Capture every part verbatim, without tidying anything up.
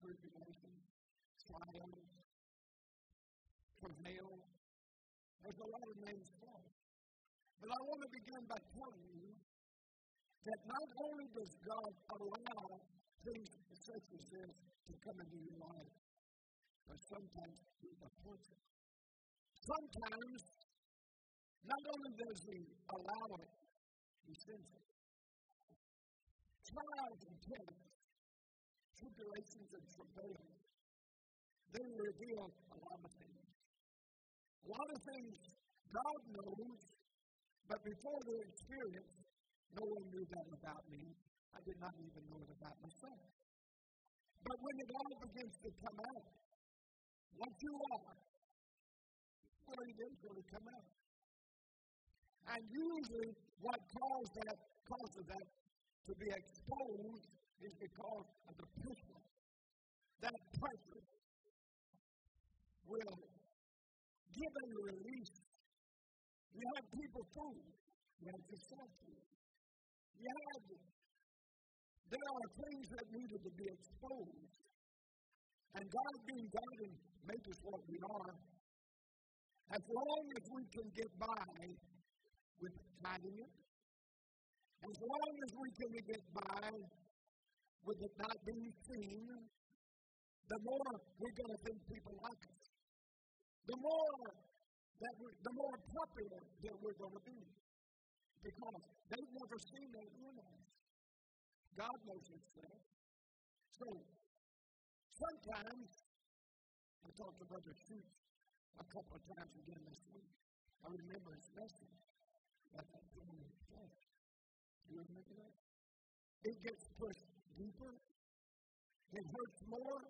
tribulation, trials, travail. There's a lot of names for it. But I want to begin by telling you that not only does God allow things such as this to come into your life, but sometimes He appoints it. Sometimes, not only does He allow it, He sends it. Trials and tests, tribulations and travails, they reveal a lot of things. A lot of things God knows, but before the experience, no one knew that about me. I did not even know it about myself. But when it all begins to come out, what you are, well, it is going to come out. And usually, what causes that, causes that to be exposed is because of the pressure. That pressure will give a release. You have people food. You have yourself food. You have, there are things that needed to be exposed. And God being God and make us what we are, as long as we can get by with hiding it, as long as we can get by with it not being seen, the more we're going to think people like us. The more that we, the more popular that we're going to be. Because they've never seen that in us. God knows Himself. So, sometimes, I talked to Brother Schutz a couple of times again this week. I remember his message that I put in his flesh. Do you remember that? It gets pushed deeper. It hurts more.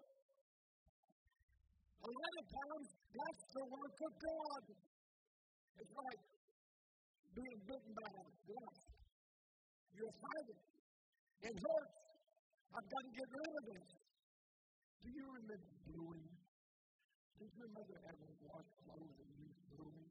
A lot of times, that's the work of God. It's like being bitten by a wasp. You're fighting. It hurts. I've got to get rid of this. Do you remember bluing? Did your mother ever wash clothes and use bluing?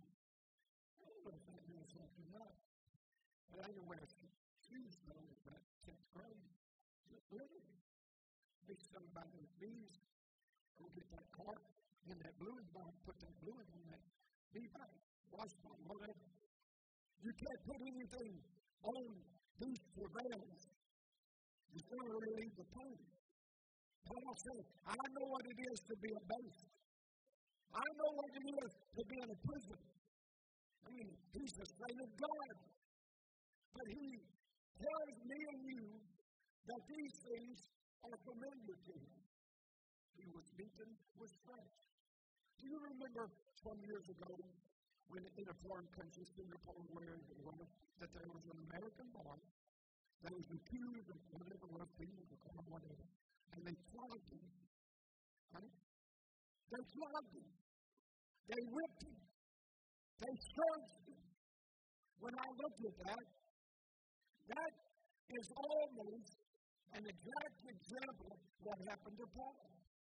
I don't know if that means something else. But I didn't wear shoes though in that tenth grade. Just bluing. Big something about those bees. Go get that cart in that bluing bag, put that bluing on that bee bag. Wash it, whatever. You can't put anything on these travails. You're going to relieve the pain. Paul said, I know what it is to be abased. I know what it is to be in a prison. I mean, He's the Son of God. But He tells me and you that these things are familiar to Him. He was beaten with stripes. Do you remember some years ago when in a foreign country, Singapore, where it was, that there was an American boy that was accused of whatever was being or whatever, and they flogged him. Right? They flogged him. They whipped him. They scourged him. When I looked at that, that is almost an exact example of what happened to Paul.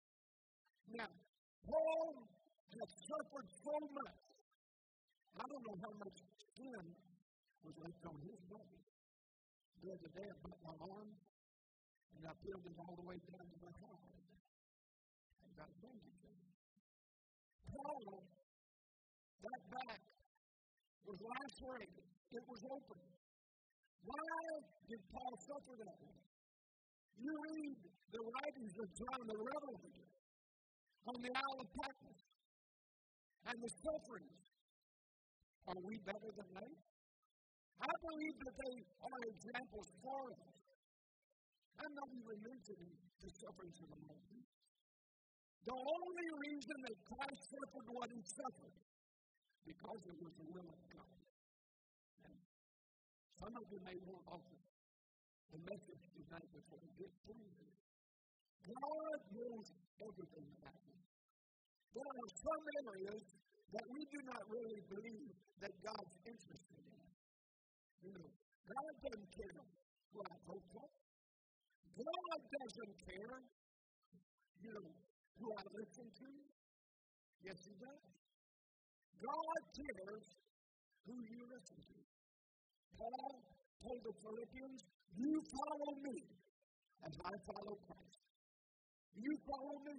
Now, Paul has suffered so much. I don't know how much skin was left on his body. The other day, I put my arm, and I peeled it all the way down to my heart. I got a bandage on it. Paul, that back was lacerated. It was open. Why did Paul suffer that way? You read the writings of John the Revelator on the Isle of Patmos and the sufferings. Are we better than they? I believe that they are examples for us. I'm not even mentioning the sufferings of the Lord. The only reason that Christ suffered what He suffered, because it was the will of God. And some of you may want also the message tonight before we get through this. God knows everything about you. There are some areas that we do not really believe that God's interested in. You know, God doesn't care who I vote for. God doesn't care, you know, who I listen to. Yes, He does. God cares who you listen to. Paul told the Philippians, you follow me as I follow Christ. You follow me.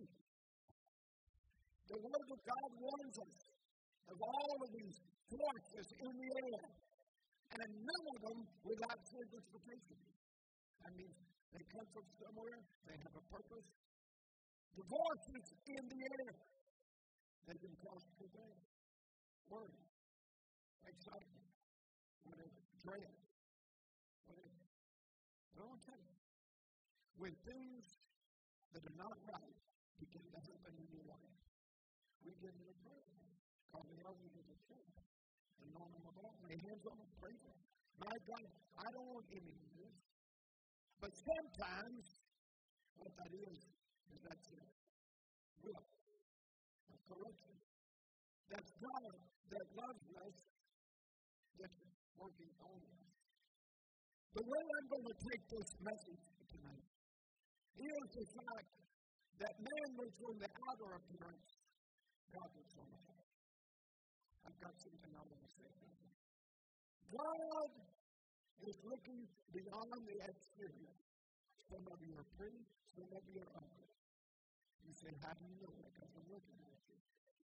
The Word of God warns us of all of these forces in the air, and none of them without certification. I mean, they come from somewhere, they have a purpose. The forces in the air, they can cause prevail, worry, excitement, whatever, dread, whatever. But I want to tell you, when things that are not right begin to happen in your life, we get in a prayer. Because we know we need to change. And know them about my hands on them, pray for them. My God, I don't want any of this. But sometimes, what that is, is that's a will, a correction. That's God that loves us, that's working on us. The way I'm going to take this message tonight is the fact that man looks on the outer appearance, God looks on the heart. I've got something I want to say. God is looking beyond the exterior. Some of you are pretty, some of you are ugly. You say, how do you know that? Because I'm looking at you.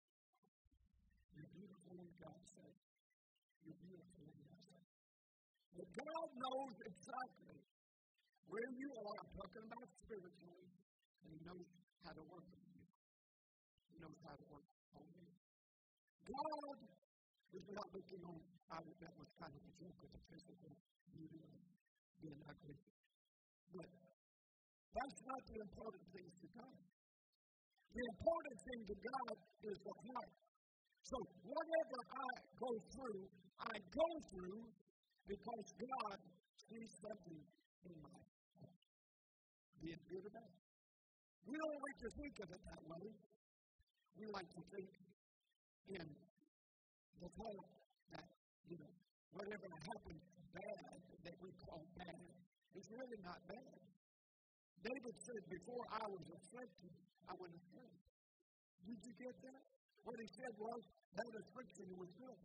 You're beautiful in God's sight. You're beautiful in God's sight. But God knows exactly where you are. I'm talking about spiritually, and He knows how to work with you. He knows how to work on you. God is not looking on, I would, that was kind of a joke with the physical beauty and being ugly. But that's not the important thing to God. The important thing to God is the heart. So whatever I go through, I go through because God sees something in my heart. Be it good or bad. We don't like to think of it that way. We like to think in the fact that, you know, whatever happens bad that we call bad is really not bad. David said, before I was afflicted, I was afraid. Did you get that? What he said was, that affliction was good.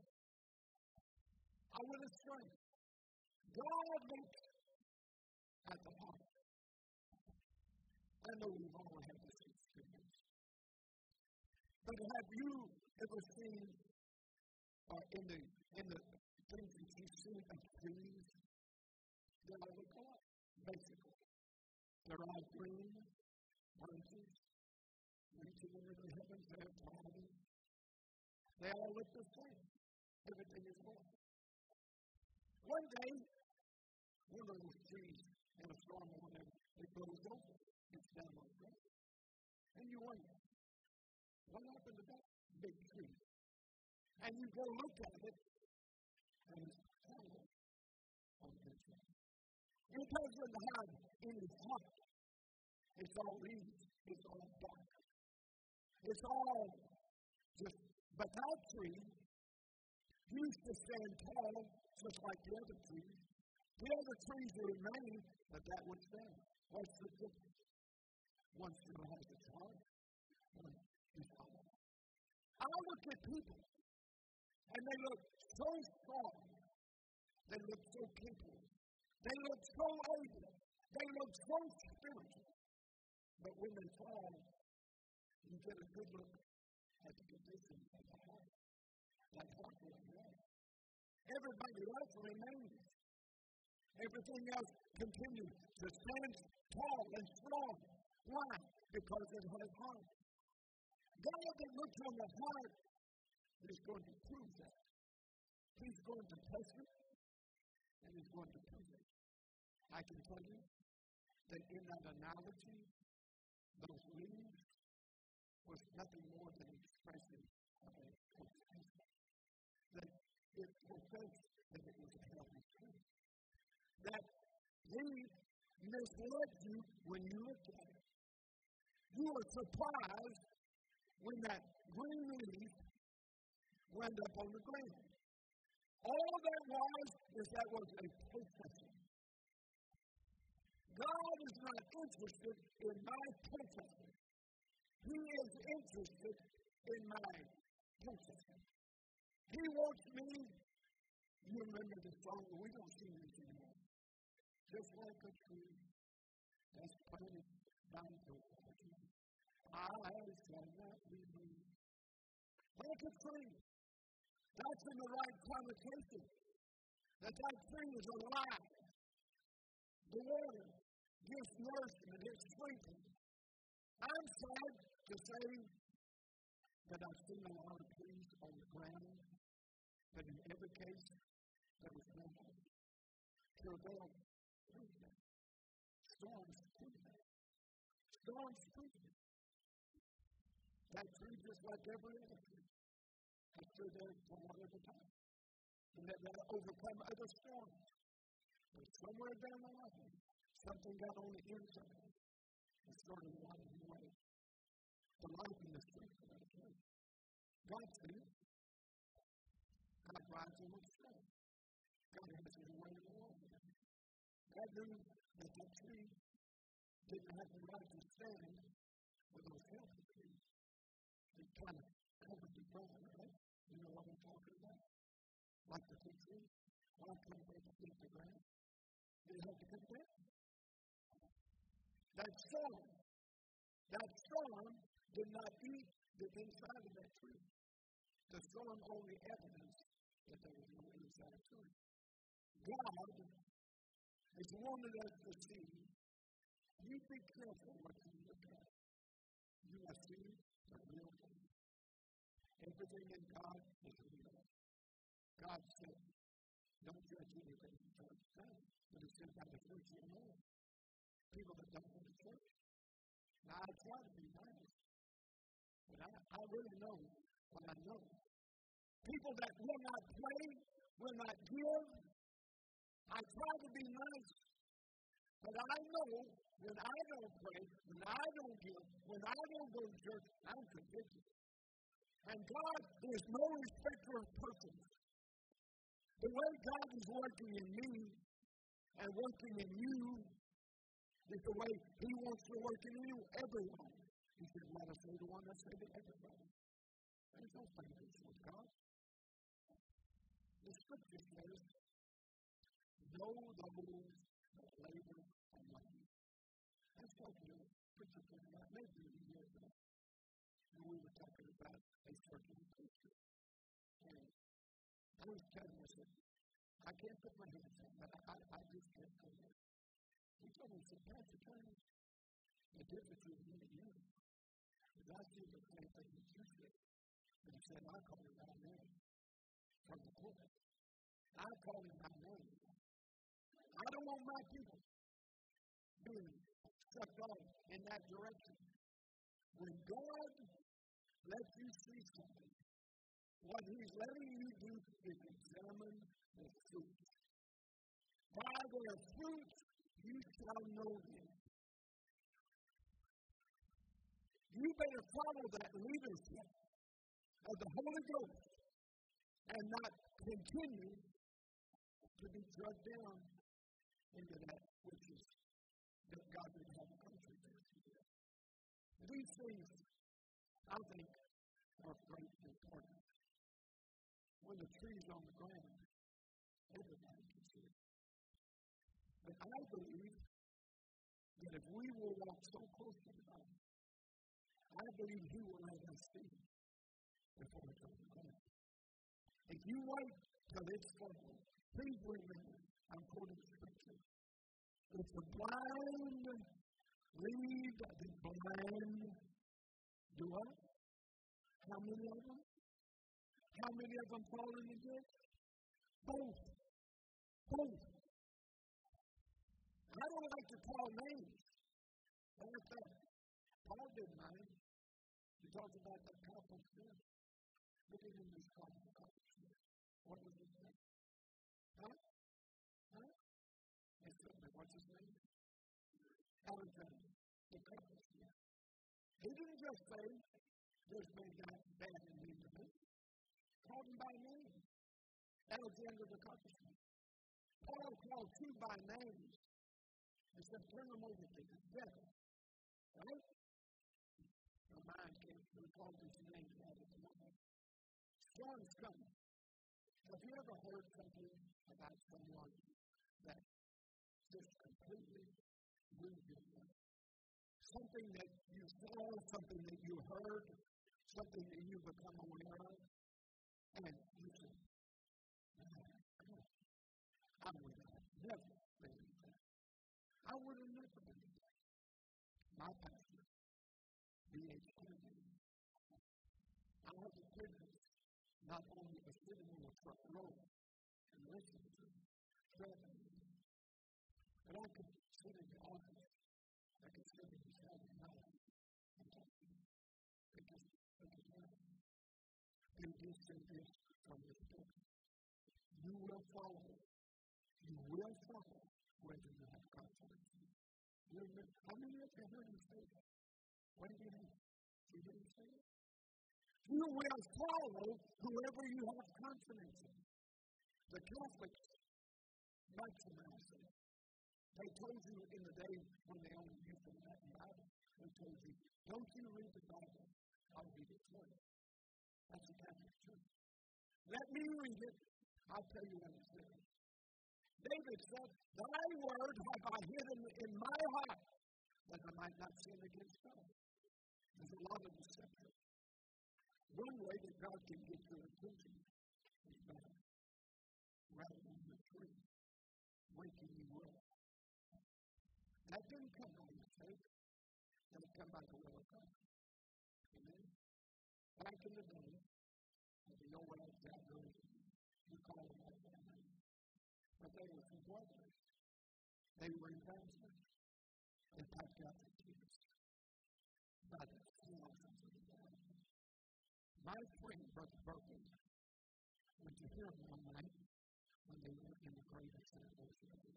I was afraid. God looks at the heart. I know we've all had this experience. But have you ever seen, or uh, in the in the things that you've seen of trees, they all look alike, basically. They're all green, branches, reaching into the heavens, they're tall. They all look the same. Everything is one. One day, one of those trees in a storm or whatever, it goes over. It's down on the ground. And you wonder, what happened to that big tree? And you go look at it, and it's fallen on the tree. It doesn't have any heart. It's all leaves. It's all dark. It's all just, but that tree used to stand tall just like the other trees. The other trees remain, but that was stand. What's the difference? One still has its heart, one is hollow. I look at people, and they look so strong. They look so capable. They look so able. They look so spiritual. But when they fall, you get a good look at the condition of the heart. That heart will remain. Everybody else remains. Everything else continues to stand tall and strong. Why? Because it has heart. God that looks on the heart is going to prove that. He's going to test it, and He's going to prove it. I can tell you that in that analogy, those leaves was nothing more than an expression of a potential. That it professed that it was a healthy tree. That He misled you when you looked at it. You were surprised when that green leaf went up on the ground. All that was is that was a processing. God is not interested in my processing. He is interested in my processing. He wants me, you remember the song, we don't sing this anymore. Just like a tree that's planted down to the water. I shall not be moved. Like a tree. That's in the right connotation. That that tree is alive. The water gives nourishment, it's strengthened. I'm sad to say that I've seen a lot of trees on the ground, but in every case, there was no hope. Travail proved that. Storms proved that. Storms proved that. That tree, just like every other tree, has stood there for whatever time. And that they'll overcome other storms. But somewhere down the line, something got on the inside and started rotting away. The life in the strength of that tree. God sees it. God rides on its strength. God has his way of the world. God knew that that tree didn't have the right to stand with those healthy trees. It kind of covered the ground, right? You know what I'm talking about? Like the fig tree. Why couldn't they eat the ground? They had to come down. That storm, that storm did not eat the inside of that tree. The storm only evidence that there was no inside to it. God has wanted us to see. You be careful what you look at. You will see the real thing. Everything in God is real. God said, don't judge anything in church. But it says by the fruits you know. People that don't go to church. Now, I try to be nice. But I, I really know what I know. People that will not pray, will not give. I try to be nice. But I know when I don't pray, when I don't give, when I don't go to church, I'm convicted. And God is no respecter of persons. The way God is working in me and working in you is the way He wants to work in you, everyone. He said, let us say the one that said to everybody. There's no favorites with God. The scripture says, know those that labor alone. That's what the preacher said about maybe a year ago. When we were talking about a certain preacher. And I was telling myself, I can't put my hands on, but I, I just can't go there. He told me, he said, Pastor Tony, the difference is me and you. Because I see the same thing that you did. And he said, I call him by name from the pulpit. I call him by name. I don't want my people being sucked off in that direction. When God lets you see something, what He's letting you do is examine the fruit. By their fruit you shall know them. You better follow that leadership of the Holy Ghost and not continue to be drugged down into that which is that God didn't have a country to. These things, I think, are great importance. When the tree's on the ground, everybody can see it. But I believe that if we will walk so close to God, I believe He will let us see before it's on the ground. If you wait till it's full, please remember, I'm quoting scripture. If the blind lead the blind, do what? How many of them? How many of them fall in the ditch? Both. Both. I don't like to call names. But I thought, Paul didn't mind. He talked about the couple Smith. Look at him, he's called the couple Smith. What was his name? Huh? Huh? Yes, what's his name? Alexander, the couple Smith. He didn't just say, there's no guy bad in me to me. Called him by name. Alexander the couple Smith. Paul called two by names. He said, turn them over to the devil. Right? My mind came to call these names out of the moment. Storms coming. Have you ever heard something about someone that just completely moved you? something that you saw, something that you heard, something that you become aware of, and you say, I would have never believed that. I would have never believed that. My pastor, B H Kennedy, I have the privilege not only of sitting in the front row and listening to him, traveling with him, but I could sit in the office. I could sit in his house at night and talk to him. Because, because what? He did say this from his book. You will follow. You will follow whether you have confidence. How many of you heard him say that? What did he mean? Did you hear him say it? You will follow whoever you have confidence in. The Catholics maximize it. They told you in the day when they only used the Latin Bible, they told you, don't you read the Bible, I'll read it for you. That's the Catholic Church. Let me read it, I'll tell you what it says. David said, thy word have I hidden in my heart, that I might not sin against God. There's a lot of deception. One way that God can get your attention is by rattling the tree, waking you up. That didn't come by mistake. That come by the will of God. Amen? Back in the day, as the old way that goes, you call them like that. But they were from brothers. They were ambassadors. They packed out the kids. But my friend, Brother Berkeley, went to hear him one night when they were in the great assembly.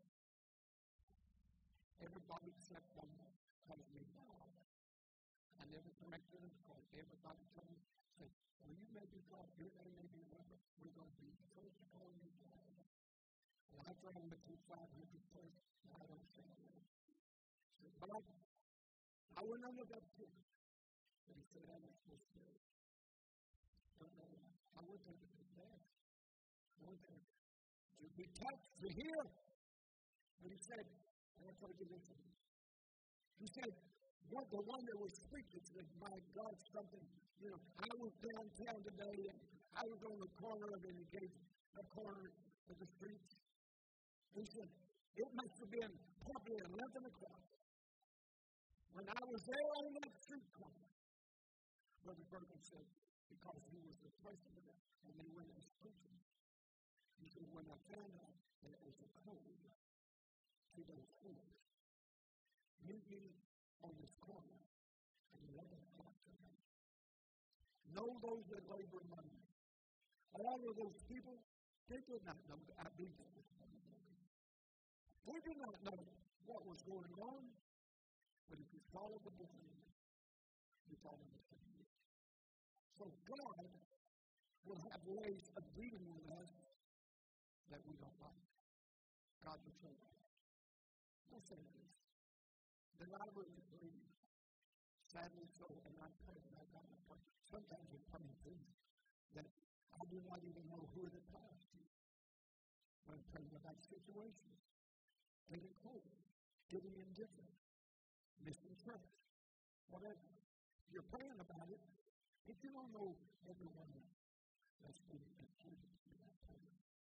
Everybody except one told me, wow. I never corrected him because everybody told me, said, well, you may be called, your name may be remembered, we're going to be the first to call you God. And I told him that you five hundred first, and I don't say that. But I, I went under that too. And he said, I'm not supposed to do it. Don't know why. I went there to be there. I went there to be touched, to hear. But he said, and I told you this. He said, what the one that was speaking said, my God, something, you know, I was downtown today and I was on the corner of the gate, the corner of the street. He said, it must have been probably eleven o'clock. When I was there on that street corner, Brother Berger said, because he was the president and they went and speaking. He said, when I found out that it was a code to those fools, meet me on this corner at eleven o'clock tonight. Know those that labor among you. All of those people, they did not know that I did that. They did not know what was going on, but if you follow the book, you follow the same. So God will have ways of dealing with us that we don't like. God will show us. I'll say this. That I really believe, sadly so, and I pray that I got to pray. Sometimes it's funny things that I do not even know who it applies to. When I'm praying about situations, getting cold, getting indifferent, missing church, whatever. You're praying about it, but you don't know everyone that's being included in that prayer.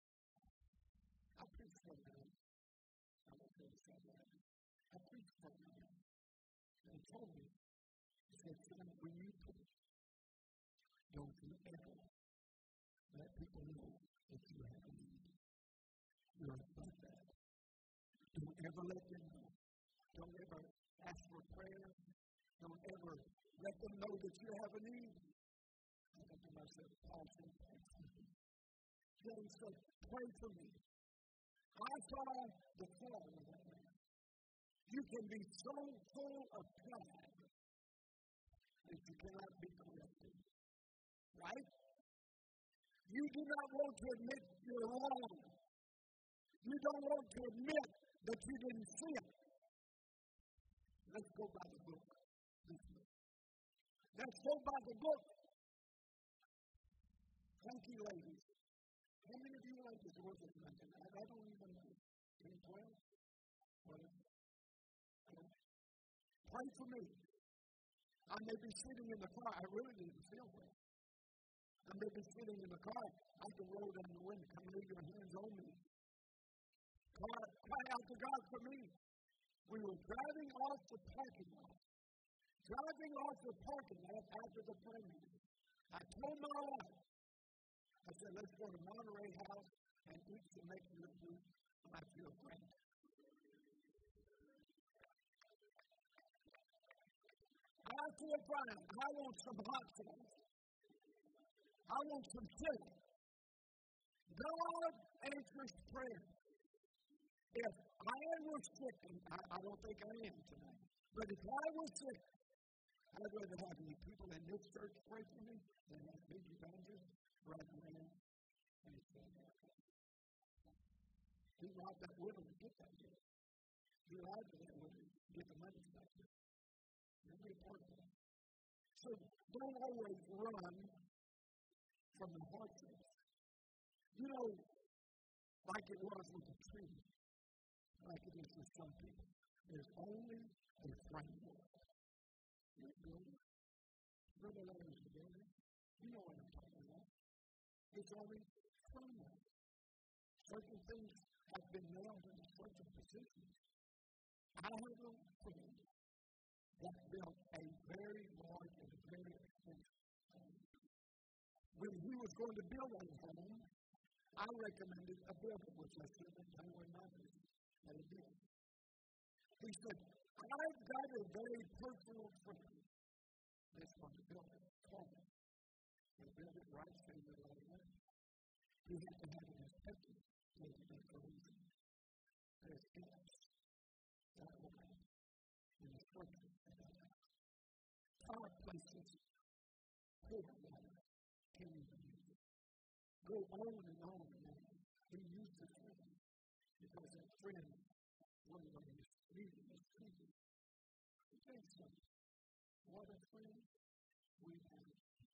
I preach for them. I'm not going to say that. I preached for him. And he told me, he said, son, when you preach, don't you ever let people know that you have a need. You're like that. Don't ever let them know. Don't ever ask for prayer. Don't ever let them know that you have a need. I think to myself, Paul said, pray for me. James said, pray for me. I saw the fall of that man. You can be so full of pride that you cannot be corrected. Right? You do not want to admit you're wrong. You don't want to admit that you didn't see it. Let's go by the book. Let's go by the book. Thank you, ladies. How many of you ladies work with me? I don't even know. ten, twelve? Whatever. Pray for me. I may be sitting in the car. I really didn't feel well. I may be sitting in the car. I can roll down the window. Come lay your hands on me. Cry, cry out to God for me. We were driving off the parking lot. Driving off the parking lot after the prayer meeting. I told my wife, I said, let's go to Monterey House and eat some Mexican food. I feel great. I feel fine. I want some hot sauce. I want some chili. God answers prayer. If I was sick, and I, I don't think I am tonight, but if I was sick, I'd rather have any people in this church pray for me than have big evangelists running around and saying, he's not that willing to get that yet. He's not that willing to get the money back yet. You'll be a part of that. So don't always run from the hardships. You know, like it was with the tree, like it is with some people, there's only a framework. You're building. Brother Larry's a building. You know what I'm talking about. It's only framework. Certain things have been nailed in certain positions. I have a friend that built a very large and very expensive home. When he was going to build a home, I recommended a builder, which I said in January ninth, and he did. He said, I've got a very personal friend that's going to build it. Call him. He'll build it right, save it all the way. You have to have an inspection to make it for a reason. There's gaps that way in the structure of that house. Fireplaces, poor water, can't even use it. Go on and on and on. He used his friend because that friend, one of them, is really mistreated. He thinks something. What a friend we have.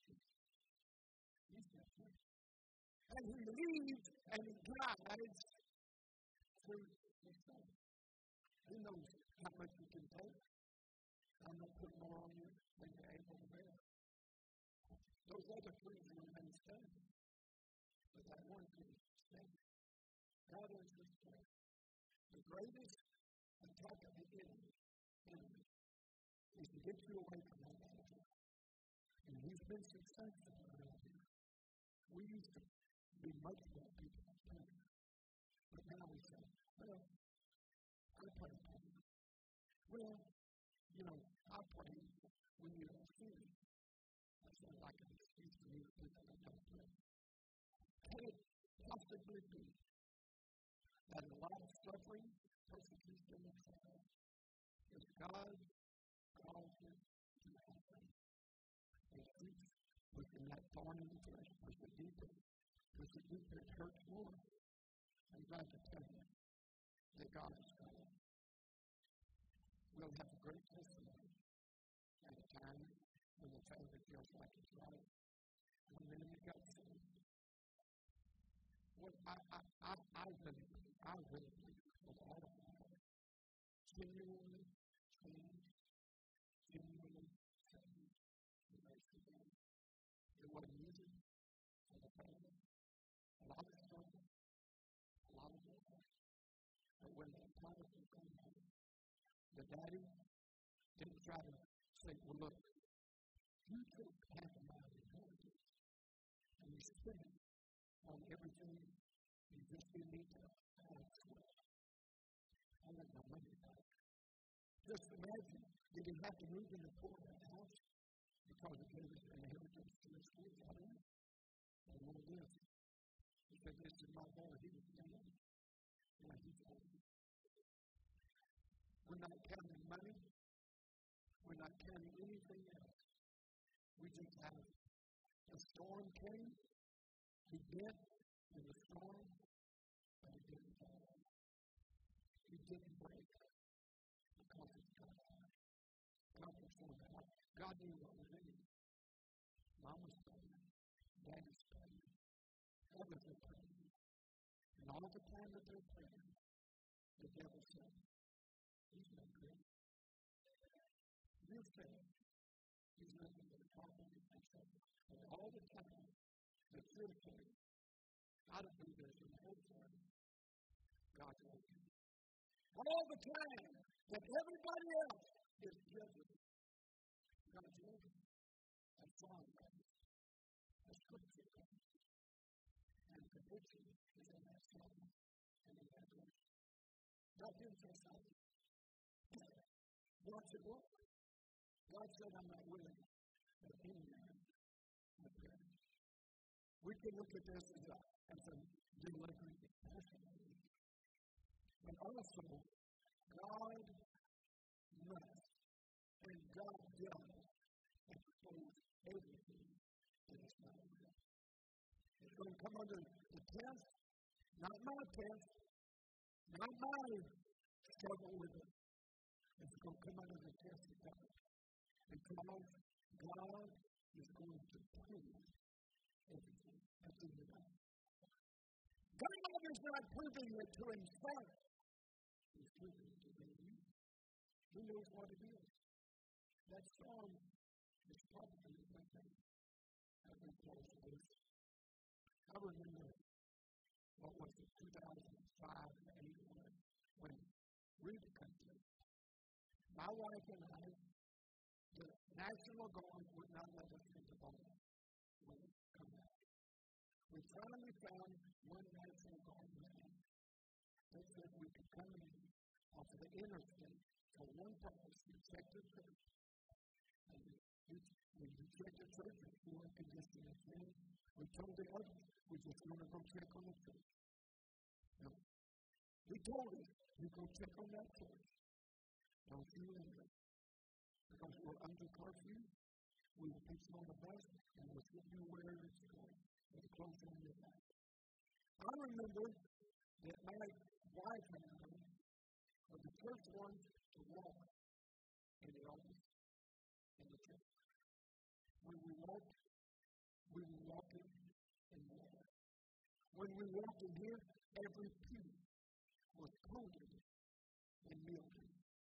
He's that friend. And he leaves and he guides through his son. He knows how much you can take. I'm not putting more on you than you're able to bear. Those other things remain standing. But that one thing is standing. God is his prayer. The greatest attack of the enemy, enemy is to get you away from that attitude. And he's been successful around here. We used to be much more people in prayer. But now we say, well, I pray for you. Well, you know, I pray when you don't see me. That's not like an excuse to me to people that don't pray. Can it possibly be that a lot of suffering, persecution, and trial is God calls you to have faith? It keeps pushing that thorn in the flesh, push it deeper, push it deeper, it hurts more. I'm glad to tell you that God is God. We'll have a great testimony at a time when the family feels like it's right. One minute it got saved. Well, I, I, I, I really, I really believe with all of my heart. Genuinely changed, genuinely saved the rest of them. It wasn't easy for the family. A lot of struggle, a lot of work. But when the prodigal came home, the daddy didn't try to say, well, look, you took half of my inheritance and you spent it on everything you just didn't need to have. I want my money back. Just imagine, did he have to move in the poor house because it gave his inheritance to his kids? I don't know. I know this. He said, this is my boy. He was dead. Yeah, he's old. We're not counting money. We're not counting anything else. We just have a storm came. He bit in the storm, but he didn't fall. He didn't break because it's God. God was so God. God knew what was in him. Mama's praying. Daddy's praying. Others are praying. And all the time that they're praying, the devil said, he's no good. you fail, he's listening to the problem and answer. And all the time, the fearful, I don't believe there's an hope for him. God's working. All the time that everybody else is judging, God's working. And song comes. The scripture comes. And conviction is in that song. And in that verse. God gives us something. God said, what? God said, I'm not willing that any man would perish. We can look at this as a, as a deliberate personally. But also, God must, and God does, expose everything that is not real. It's going to come under the test, not my test, not my struggle with it. It's going to come under the test of God. Because God is going to prove everything that's in the Bible. God is not proving it to himself. He's proving it to you. He knows what it is. That song is probably the thing that we close with this. I remember, what was it, two thousand five, eight, when Ruth country, my wife and I, the National Guard would not let us into Boston when we come back. We finally found one National Guard man that said we could come in off of the interstate for one purpose, to check the church. And we, we, we checked the church and we were conditioned as men. We told the others, we just want to go check on the church. No. We told us, we go check on that church. Don't you enter. Because we're under curfew, we will put you on the bus, and we'll get you where it's going, with the clothes on your back. I remember that my wife and I were the first ones to walk in the office in the church. When we walked, we were walking in water. When we walked in here, every pew was coated in milk.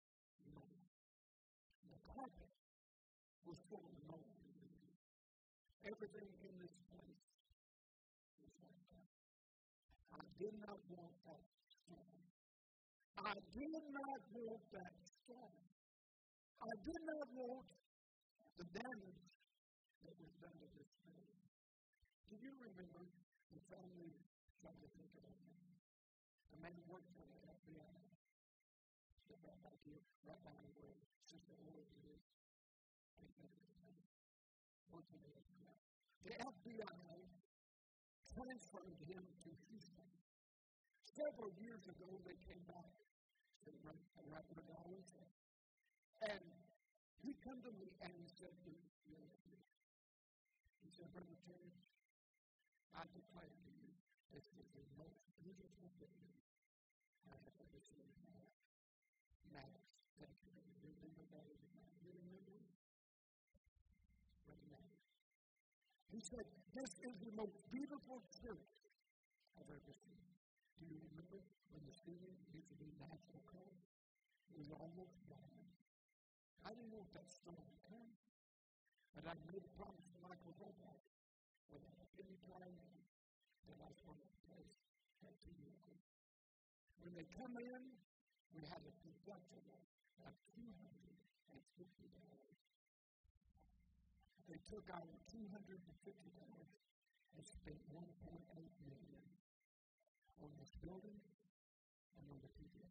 The carpet was full of mold. Everything in this place was like that. I did not want that storm. I did not want that storm. I did not want the damage that was done to this building. Do you remember the family tried to think about it? The man who worked for the F B I. Right back here, right down the way. Sister Lloyd is. The F B I transferred him to Houston. Several years ago, they came back to Rapid Dollars. And he came to me and he said, he said, Brother Terry, I declare to you, this is the most beautiful day I have ever seen in my life. Max, thank you. You remember that? You remember? Brother Max. He said, this is the most beautiful church I've ever seen. Do you remember when the city used to be National Code? It was almost gone. I didn't know if that storm would come, but I made a promise to Michael Hobart when I came to Miami that I was going to place at T V. When they come in, we had a deduction of two hundred fifty dollars. They took out two hundred fifty dollars and spent one point eight million dollars on this building and on the people.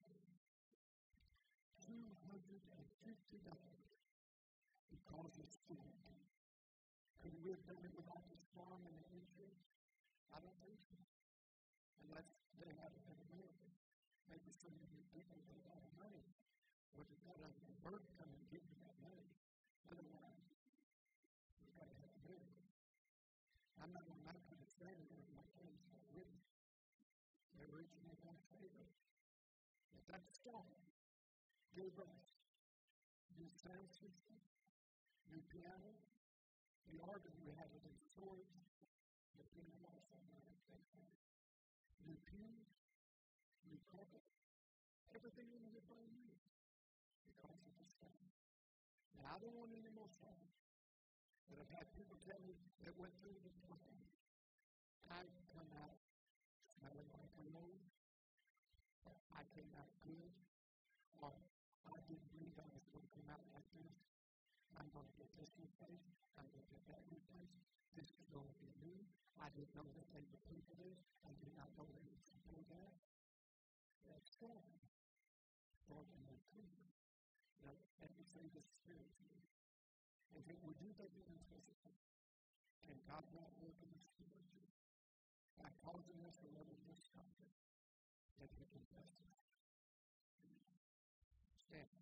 two hundred fifty dollars because it's storm. Could we have done it without the storm and the insurance? I don't think so. Unless they had a better miracle. Maybe some of you people that have money would have got a bird come and give you that money. Otherwise, we've got to have a miracle. I'm not going to make a standard with my friends that are rich. They're rich and they want favor. But that storm gave us new sound system, new piano, the organ we had it in storage, the piano was somewhere in the new pews, new carpet, everything in the brand new because of the storm. And I don't want any more songs. But I've had people tell me that went through this plan. I come out smelling like a load. I came out good. Or I didn't believe I was going to come out like this. I'm going to get this replaced. I'm going to get that replaced. This is going to be new. I didn't know that they would pay for this. I did not know they would support that. That's sad. Lord, I'm going to come. Now, let me say this spiritually. If it would do that in the physical, and God not working the spiritual, by causing us a little discomfort, that we can bless us. Stand.